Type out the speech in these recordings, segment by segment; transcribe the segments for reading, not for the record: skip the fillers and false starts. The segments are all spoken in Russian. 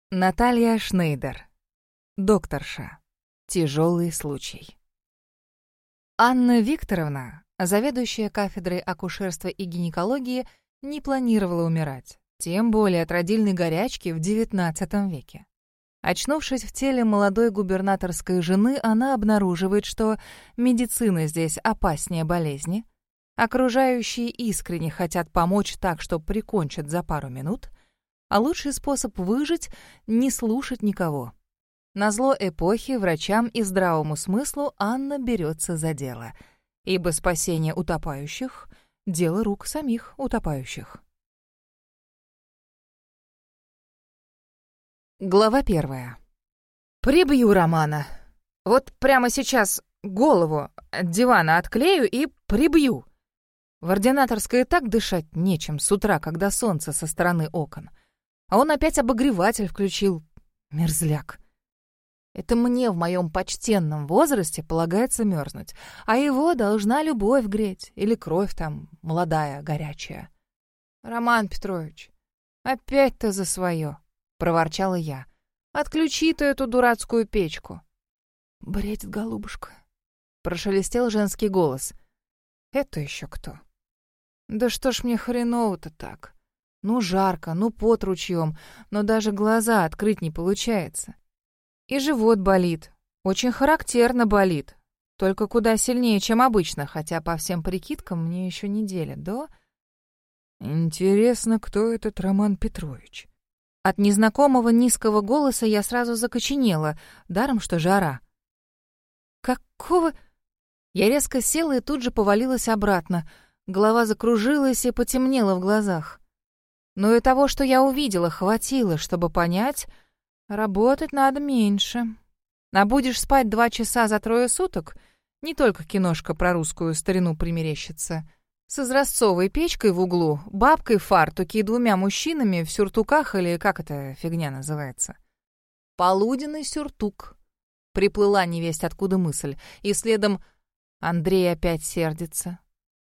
Наталья Шнейдер. Докторша. Тяжелый случай. Анна Викторовна, заведующая кафедрой акушерства и гинекологии, не планировала умирать, тем более от родильной горячки в XIX веке. Очнувшись в теле молодой губернаторской жены, она обнаруживает, что медицина здесь опаснее болезни, окружающие искренне хотят помочь так, что прикончат за пару минут, а лучший способ выжить — не слушать никого. Назло эпохи, врачам и здравому смыслу Анна берется за дело, ибо спасение утопающих — дело рук самих утопающих. Глава 1. «Прибью Романа. Вот прямо сейчас голову от дивана отклею и прибью. В ординаторской и так дышать нечем с утра, когда солнце со стороны окон. А он опять обогреватель включил. Мерзляк. Это мне в моем почтенном возрасте полагается мерзнуть, а его должна любовь греть или кровь там молодая, горячая. Роман Петрович, опять ты за свое», — проворчала я. «Отключи ты эту дурацкую печку». «Бредит, голубушка», — прошелестел женский голос. «Это еще кто?» «Да что ж мне хреново-то так? Ну жарко, ну пот ручьем, но даже глаза открыть не получается. И живот болит, очень характерно болит, только куда сильнее, чем обычно, хотя по всем прикидкам мне еще неделя до...» «Интересно, кто этот Роман Петрович?» От незнакомого низкого голоса я сразу закоченела, даром что жара. «Какого...» Я резко села и тут же повалилась обратно. Голова закружилась и потемнела в глазах. Но и того, что я увидела, хватило, чтобы понять, работать надо меньше. А будешь спать 2 часа за 3 суток, не только киношка про русскую старину примерещится. С изразцовой печкой в углу, бабкой в фартуке и 2 мужчинами в сюртуках, или как эта фигня называется. Полуденный сюртук. Приплыла невесть откуда мысль, и следом Андрей опять сердится.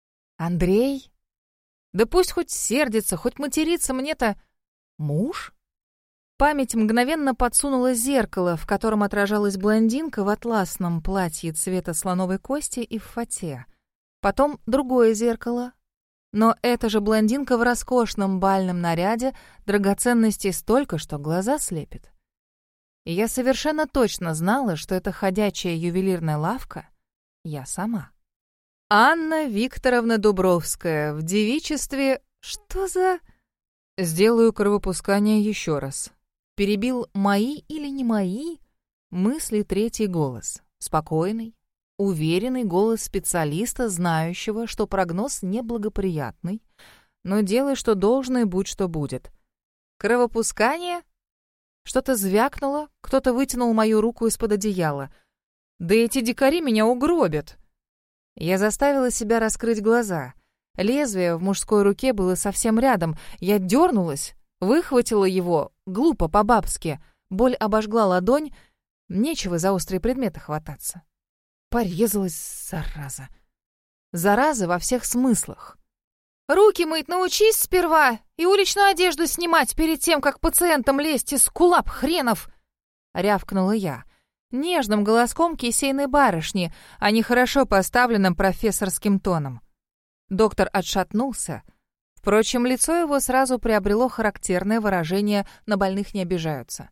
Андрей? Да пусть хоть сердится, хоть матерится, мне-то... Муж? Память мгновенно подсунула зеркало, в котором отражалась блондинка в атласном платье цвета слоновой кости и в фате. Потом другое зеркало. Но эта же блондинка в роскошном бальном наряде, драгоценностей столько, что глаза слепит. И я совершенно точно знала, что это ходячая ювелирная лавка — я сама. Анна Викторовна Дубровская в девичестве... Что за... Сделаю кровопускание еще раз. Перебил мои или не мои мысли третий голос. Спокойный, уверенный голос специалиста, знающего, что прогноз неблагоприятный, но делай, что должно, и будь, что будет. Кровопускание? Что-то звякнуло, кто-то вытянул мою руку из-под одеяла. Да эти дикари меня угробят. Я заставила себя раскрыть глаза. Лезвие в мужской руке было совсем рядом. Я дернулась, выхватила его, глупо по-бабски. Боль обожгла ладонь. Нечего за острые предметы хвататься. Порезалась, зараза. Зараза во всех смыслах. «Руки мыть научись сперва и уличную одежду снимать перед тем, как пациентам лезть из кулап хренов!» — рявкнула я. Нежным голоском кисейной барышни, а не хорошо поставленным профессорским тоном. Доктор отшатнулся. Впрочем, лицо его сразу приобрело характерное выражение «на больных не обижаются».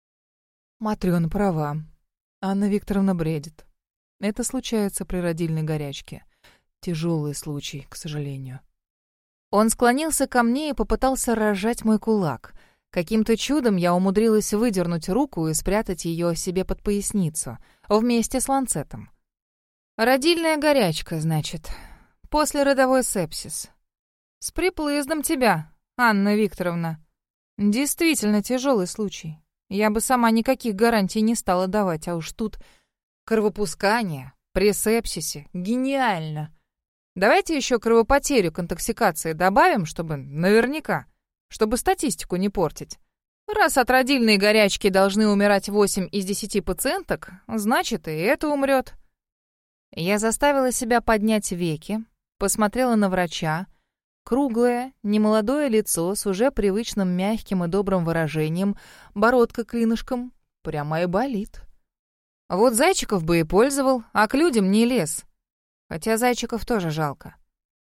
Матрёна права. Анна Викторовна бредит. Это случается при родильной горячке. Тяжелый случай, к сожалению. Он склонился ко мне и попытался разжать мой кулак. Каким-то чудом я умудрилась выдернуть руку и спрятать ее себе под поясницу, вместе с ланцетом. «Родильная горячка, значит. Послеродовой сепсис. С приплыздом тебя, Анна Викторовна. Действительно тяжелый случай. Я бы сама никаких гарантий не стала давать, а уж тут кровопускание при сепсисе. Гениально. Давайте еще кровопотерю к интоксикации добавим, чтобы наверняка, чтобы статистику не портить. Раз от родильной горячки должны умирать 8 из 10 пациенток, значит, и это умрет. Я заставила себя поднять веки, посмотрела на врача. Круглое, немолодое лицо с уже привычным мягким и добрым выражением, бородка клинышком, прямо и болит. Вот зайчиков бы и пользовал, а к людям не лез. Хотя зайчиков тоже жалко.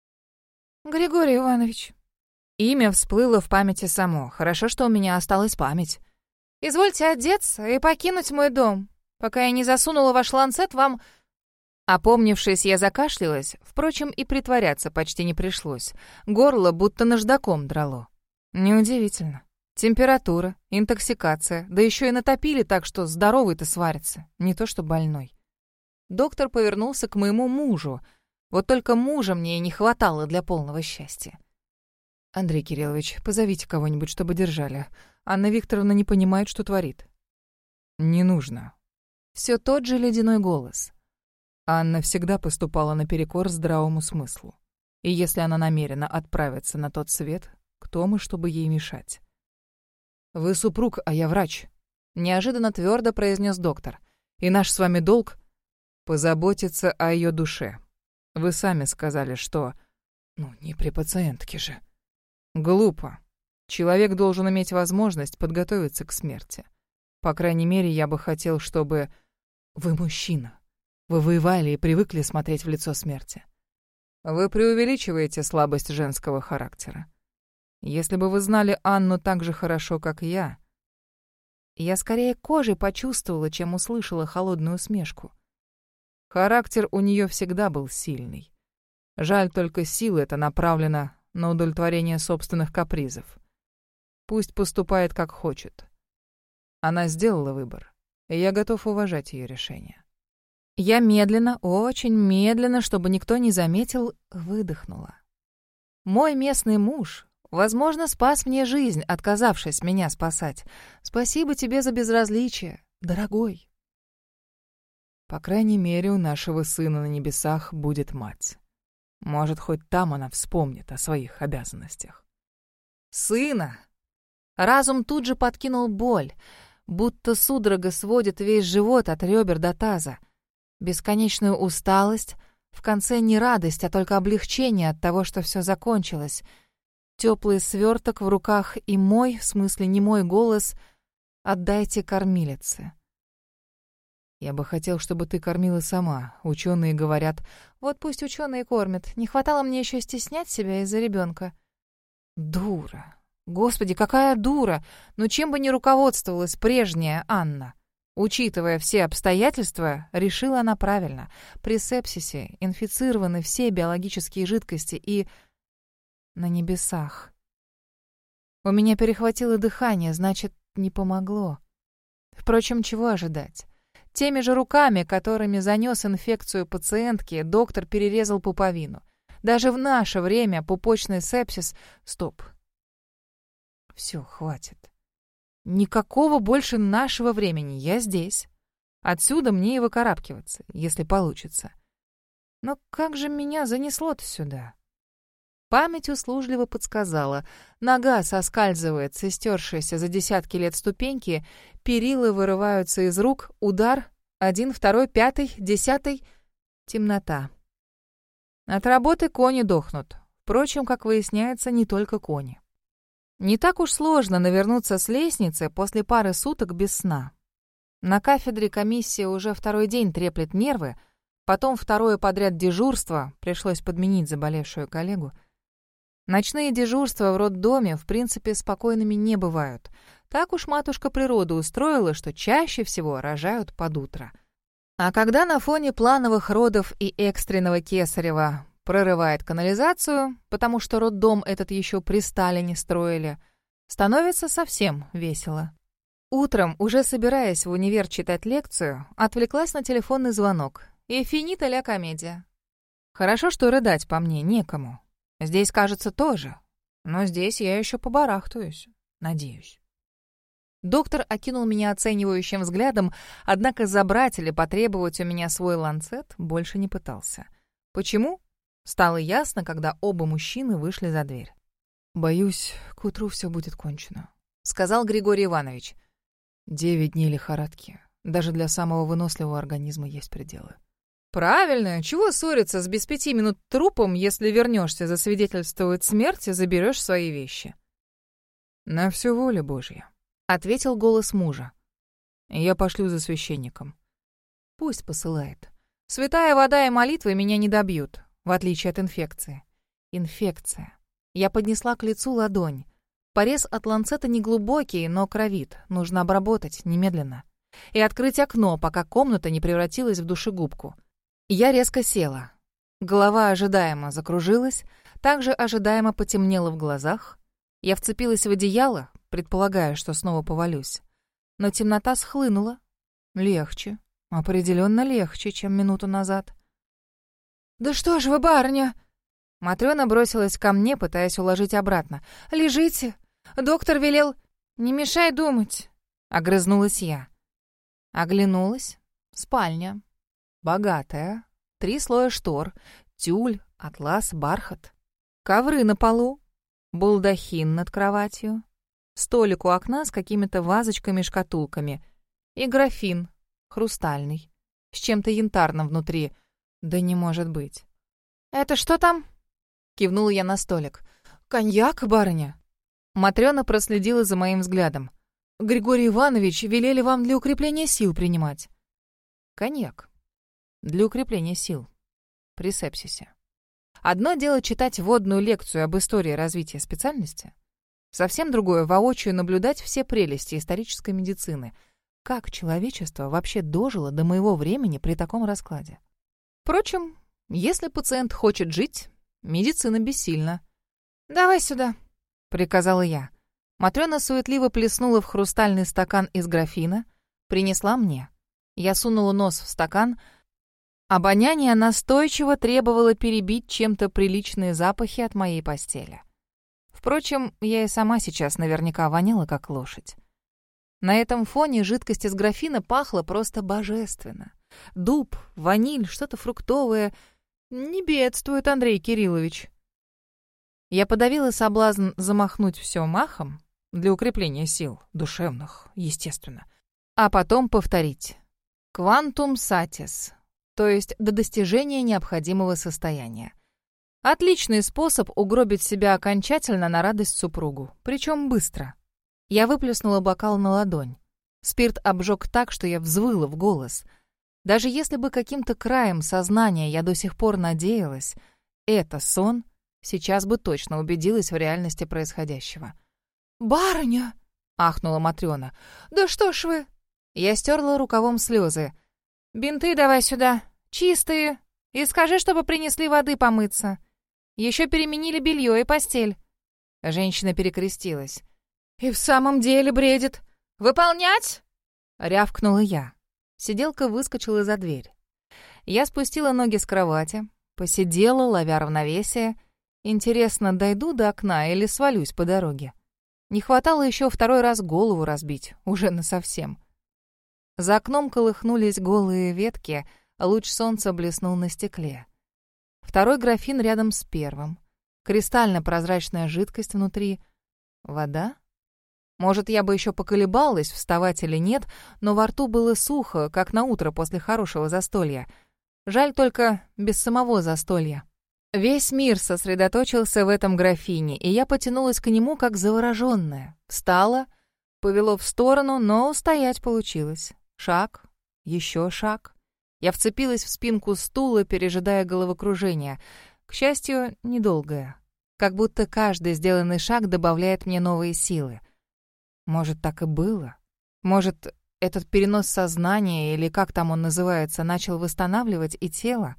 «Григорий Иванович». Имя всплыло в памяти само. Хорошо, что у меня осталась память. «Извольте одеться и покинуть мой дом. Пока я не засунула ваш ланцет, вам...» Опомнившись, я закашлялась. Впрочем, и притворяться почти не пришлось. Горло будто наждаком драло. Неудивительно. Температура, интоксикация, да еще и натопили так, что здоровый-то сварится, не то что больной. Доктор повернулся к моему мужу. Вот только мужа мне и не хватало для полного счастья. «Андрей Кириллович, позовите кого-нибудь, чтобы держали. Анна Викторовна не понимает, что творит». «Не нужно». Все тот же ледяной голос. Анна всегда поступала наперекор здравому смыслу. И если она намерена отправиться на тот свет, кто мы, чтобы ей мешать? «Вы супруг, а я врач», — неожиданно твердо произнес доктор. «И наш с вами долг — позаботиться о ее душе. Вы сами сказали, что... не при пациентке же. Глупо. Человек должен иметь возможность подготовиться к смерти. По крайней мере, я бы хотел, чтобы... Вы мужчина. Вы воевали и привыкли смотреть в лицо смерти. Вы преувеличиваете слабость женского характера. Если бы вы знали Анну так же хорошо, как я... Я скорее кожей почувствовала, чем услышала холодную усмешку. Характер у нее всегда был сильный. Жаль, только сила эта направлена на удовлетворение собственных капризов. Пусть поступает, как хочет. Она сделала выбор, и я готов уважать ее решение. Я медленно, очень медленно, чтобы никто не заметил, выдохнула. Мой местный муж, возможно, спас мне жизнь, отказавшись меня спасать. Спасибо тебе за безразличие, дорогой. По крайней мере, у нашего сына на небесах будет мать. Может, хоть там она вспомнит о своих обязанностях. Сына! Разум тут же подкинул боль, будто судорога сводит весь живот от ребер до таза. Бесконечную усталость, в конце не радость, а только облегчение от того, что все закончилось. Теплый сверток в руках и мой, в смысле не мой голос, «Отдайте кормилице». Я бы хотел, чтобы ты кормила сама. Ученые говорят, вот пусть ученые кормят. Не хватало мне еще стеснять себя из-за ребенка. Дура. Господи, какая дура! Но чем бы ни руководствовалась прежняя Анна? Учитывая все обстоятельства, решила она правильно. При сепсисе инфицированы все биологические жидкости и... на небесах. У меня перехватило дыхание, значит, не помогло. Впрочем, чего ожидать? Теми же руками, которыми занес инфекцию пациентки, доктор перерезал пуповину. Даже в наше время пупочный сепсис... Стоп. Все, хватит. Никакого больше нашего времени. Я здесь. Отсюда мне и выкарабкиваться, если получится. Но как же меня занесло-то сюда? Память услужливо подсказала. Нога соскальзывает с истершейся за десятки лет ступеньки, перила вырываются из рук, удар, 1, 2, 5, 10. Темнота. От работы кони дохнут. Впрочем, как выясняется, не только кони. Не так уж сложно навернуться с лестницы после пары суток без сна. На кафедре комиссия уже второй день треплет нервы, потом второе подряд дежурство, пришлось подменить заболевшую коллегу. Ночные дежурства в роддоме, в принципе, спокойными не бывают. Так уж матушка природа устроила, что чаще всего рожают под утро. А когда на фоне плановых родов и экстренного кесарева прорывает канализацию, потому что роддом этот еще при Сталине строили, становится совсем весело. Утром, уже собираясь в универ читать лекцию, отвлеклась на телефонный звонок. И финита ля комедия. Хорошо, что рыдать по мне некому. Здесь, кажется, тоже. Но здесь я еще побарахтаюсь. Надеюсь. Доктор окинул меня оценивающим взглядом, однако забрать или потребовать у меня свой ланцет больше не пытался. Почему? Стало ясно, когда оба мужчины вышли за дверь. «Боюсь, к утру все будет кончено», — сказал Григорий Иванович. 9 дней лихорадки. Даже для самого выносливого организма есть пределы. Правильно, чего ссориться с без 5 минут трупом, если вернешься засвидетельствовать смерть и заберешь свои вещи? На все воля Божья, ответил голос мужа. Я пошлю за священником. Пусть посылает. Святая вода и молитвы меня не добьют, в отличие от инфекции. Инфекция. Я поднесла к лицу ладонь. Порез от ланцета неглубокий, но кровит. Нужно обработать немедленно. И открыть окно, пока комната не превратилась в душегубку. Я резко села. Голова ожидаемо закружилась, также ожидаемо потемнело в глазах. Я вцепилась в одеяло, предполагая, что снова повалюсь. Но темнота схлынула. Легче. Определенно легче, чем минуту назад. «Да что ж вы, барыня!» Матрёна бросилась ко мне, пытаясь уложить обратно. «Лежите! Доктор велел...» «Не мешай думать!» — огрызнулась я. Оглянулась. Спальня. Богатая. 3 слоя штор. Тюль, атлас, бархат. Ковры на полу. Балдахин над кроватью. Столик у окна с какими-то вазочками-шкатулками. И графин. Хрустальный. С чем-то янтарным внутри. Да не может быть. «Это что там?» Кивнула я на столик. «Коньяк, барыня?» Матрёна проследила за моим взглядом. «Григорий Иванович велели вам для укрепления сил принимать». «Коньяк. Для укрепления сил. При сепсисе. Одно дело читать вводную лекцию об истории развития специальности. Совсем другое — воочию наблюдать все прелести исторической медицины. Как человечество вообще дожило до моего времени при таком раскладе? Впрочем, если пациент хочет жить, медицина бессильна. «Давай сюда», — приказала я. Матрёна суетливо плеснула в хрустальный стакан из графина, принесла мне. Я сунула нос в стакан. Обоняние настойчиво требовало перебить чем-то приличные запахи от моей постели. Впрочем, я и сама сейчас наверняка воняла, как лошадь. На этом фоне жидкость из графина пахла просто божественно. Дуб, ваниль, что-то фруктовое. Не бедствует Андрей Кириллович. Я подавила соблазн замахнуть все махом для укрепления сил, душевных, естественно, а потом повторить. «Quantum satis», то есть до достижения необходимого состояния. Отличный способ угробить себя окончательно на радость супругу, причем быстро. Я выплеснула бокал на ладонь. Спирт обжег так, что я взвыла в голос. Даже если бы каким-то краем сознания я до сих пор надеялась, это сон, сейчас бы точно убедилась в реальности происходящего. «Барыня!» — ахнула Матрёна. «Да что ж вы!» Я стерла рукавом слезы. «Бинты давай сюда, чистые, и скажи, чтобы принесли воды помыться. Еще переменили белье и постель». Женщина перекрестилась. «И в самом деле бредит. Выполнять?» — рявкнула я. Сиделка выскочила за дверь. Я спустила ноги с кровати, посидела, ловя равновесие. Интересно, дойду до окна или свалюсь по дороге? Не хватало еще второй раз голову разбить, уже насовсем. За окном колыхнулись голые ветки, луч солнца блеснул на стекле. Второй графин рядом с первым. Кристально-прозрачная жидкость внутри. Вода? Может, я бы еще поколебалась, вставать или нет, но во рту было сухо, как на утро после хорошего застолья. Жаль только без самого застолья. Весь мир сосредоточился в этом графине, и я потянулась к нему, как завороженная. Встала, повело в сторону, но устоять получилось. Шаг, еще шаг. Я вцепилась в спинку стула, пережидая головокружение. К счастью, недолгое. Как будто каждый сделанный шаг добавляет мне новые силы. Может, так и было? Может, этот перенос сознания, или как там он называется, начал восстанавливать и тело?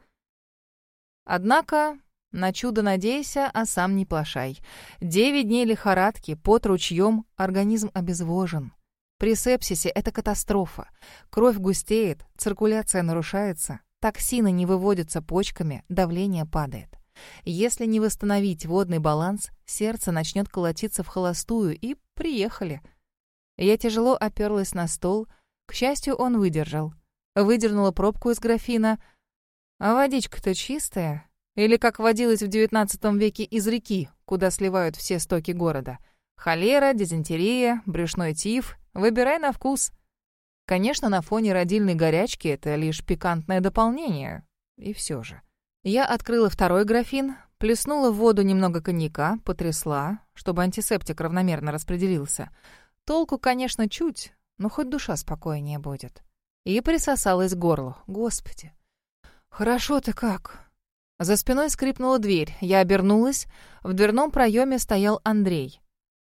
Однако на чудо надейся, а сам не плашай. 9 дней лихорадки, пот ручьем, организм обезвожен. При сепсисе это катастрофа. Кровь густеет, циркуляция нарушается, токсины не выводятся почками, давление падает. Если не восстановить водный баланс, сердце начнет колотиться в холостую, и приехали. Я тяжело оперлась на стол. К счастью, он выдержал. Выдернула пробку из графина. А водичка-то чистая? Или как водилось в XIX веке из реки, куда сливают все стоки города? Холера, дизентерия, брюшной тиф. Выбирай на вкус. Конечно, на фоне родильной горячки это лишь пикантное дополнение. И все же. Я открыла второй графин, плеснула в воду немного коньяка, потрясла, чтобы антисептик равномерно распределился. Толку, конечно, чуть, но хоть душа спокойнее будет. И присосалась к горлу. Господи. «Хорошо ты как?» За спиной скрипнула дверь. Я обернулась. В дверном проеме стоял Андрей.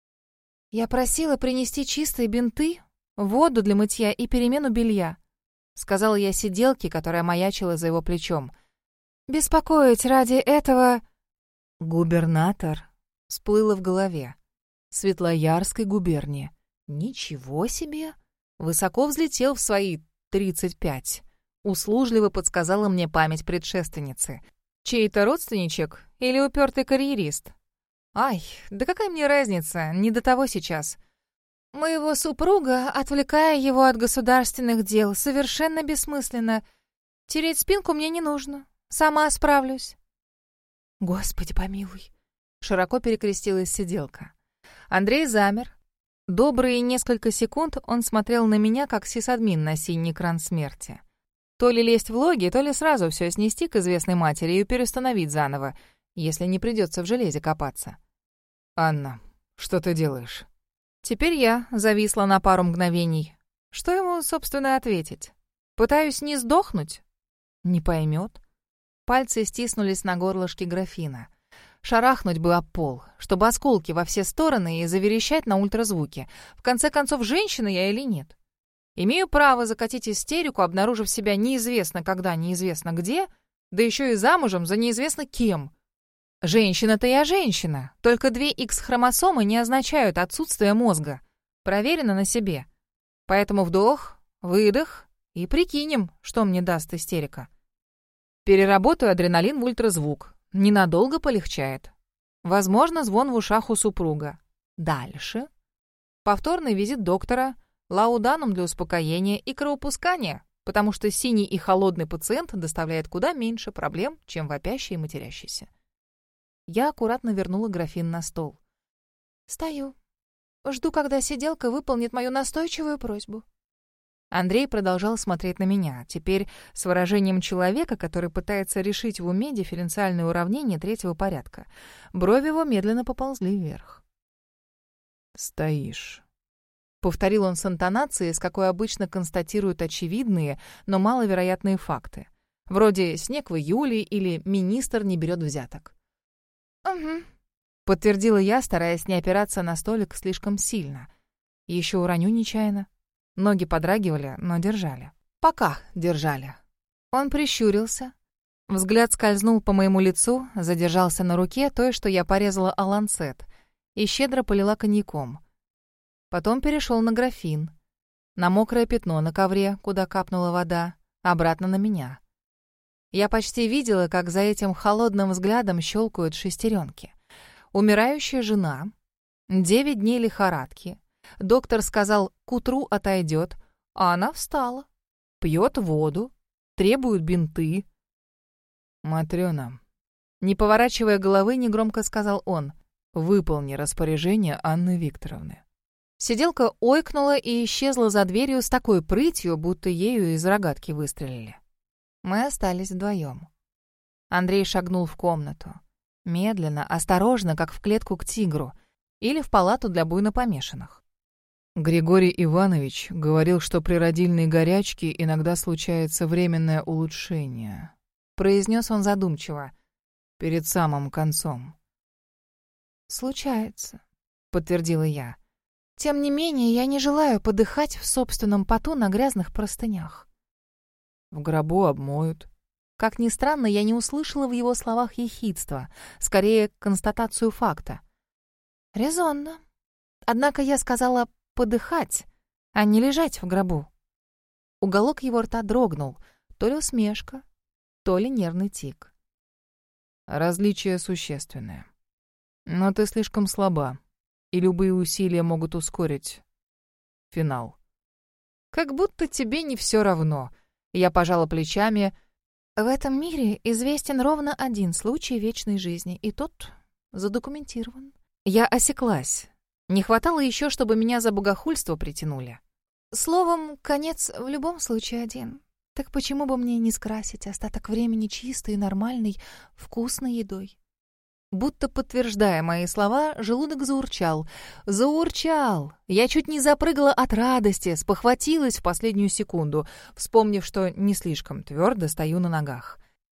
«Я просила принести чистые бинты, воду для мытья и перемену белья», — сказала я сиделке, которая маячила за его плечом. «Беспокоить ради этого...» «Губернатор», — всплыло в голове. «Светлоярской губернии». «Ничего себе!» Высоко взлетел в свои 35. Услужливо подсказала мне память предшественницы. Чей-то родственничек или упертый карьерист? Ай, да какая мне разница, не до того сейчас. Моего супруга, отвлекая его от государственных дел, совершенно бессмысленно. Тереть спинку мне не нужно, сама справлюсь. Господи помилуй. Широко перекрестилась сиделка. Андрей замер. Добрые несколько секунд он смотрел на меня, как сисадмин на синий экран смерти. То ли лезть в логи, то ли сразу все снести к известной матери и переустановить заново, если не придется в железе копаться. «Анна, что ты делаешь?» Теперь я зависла на пару мгновений. Что ему, собственно, ответить? Пытаюсь не сдохнуть? Не поймет. Пальцы стиснулись на горлышке графина. Шарахнуть бы об пол, чтобы осколки во все стороны и заверещать на ультразвуке. В конце концов, женщина я или нет? Имею право закатить истерику, обнаружив себя неизвестно когда, неизвестно где, да еще и замужем за неизвестно кем. Женщина-то я женщина, только 2 X-хромосомы не означают отсутствие мозга. Проверено на себе. Поэтому вдох, выдох и прикинем, что мне даст истерика. Переработаю адреналин в ультразвук. Ненадолго полегчает. Возможно, звон в ушах у супруга. Дальше. Повторный визит доктора, лауданум для успокоения и кровопускания, потому что синий и холодный пациент доставляет куда меньше проблем, чем вопящий и матерящийся. Я аккуратно вернула графин на стол. «Стою. Жду, когда сиделка выполнит мою настойчивую просьбу». Андрей продолжал смотреть на меня, теперь с выражением человека, который пытается решить в уме дифференциальное уравнение 3-го порядка. Брови его медленно поползли вверх. «Стоишь», — повторил он с интонацией, с какой обычно констатируют очевидные, но маловероятные факты. Вроде «снег в июле» или «министр не берет взяток». «Угу», — подтвердила я, стараясь не опираться на столик слишком сильно. Еще уроню нечаянно. Ноги подрагивали, но держали. Пока держали. Он прищурился. Взгляд скользнул по моему лицу, задержался на руке той, что я порезала о ланцет, и щедро полила коньяком. Потом перешел на графин, на мокрое пятно на ковре, куда капнула вода, обратно на меня. Я почти видела, как за этим холодным взглядом щелкают шестеренки. Умирающая жена, 9 дней лихорадки. Доктор сказал, к утру отойдет, а она встала, пьет воду, требует бинты. «Матрёна», не поворачивая головы, негромко сказал он, «выполни распоряжение Анны Викторовны». Сиделка ойкнула и исчезла за дверью с такой прытью, будто ею из рогатки выстрелили. Мы остались вдвоем. Андрей шагнул в комнату. Медленно, осторожно, как в клетку к тигру или в палату для буйнопомешанных. Григорий Иванович говорил, что при родильной горячке иногда случается временное улучшение. Произнес он задумчиво, перед самым концом. «Случается», — подтвердила я. «Тем не менее, я не желаю подыхать в собственном поту на грязных простынях». «В гробу обмоют». Как ни странно, я не услышала в его словах ехидства, скорее констатацию факта. «Резонно. Однако я сказала подыхать, а не лежать в гробу». Уголок его рта дрогнул, то ли усмешка, то ли нервный тик. «Различие существенное. Но ты слишком слаба, и любые усилия могут ускорить финал». «Как будто тебе не все равно». Я пожала плечами. «В этом мире известен ровно один случай вечной жизни, и тот задокументирован». Я осеклась. Не хватало еще, чтобы меня за богохульство притянули. Словом, конец в любом случае один. Так почему бы мне не скрасить остаток времени чистой, нормальной, вкусной едой? Будто подтверждая мои слова, желудок заурчал. Заурчал! Я чуть не запрыгала от радости, спохватилась в последнюю секунду, вспомнив, что не слишком твердо стою на ногах.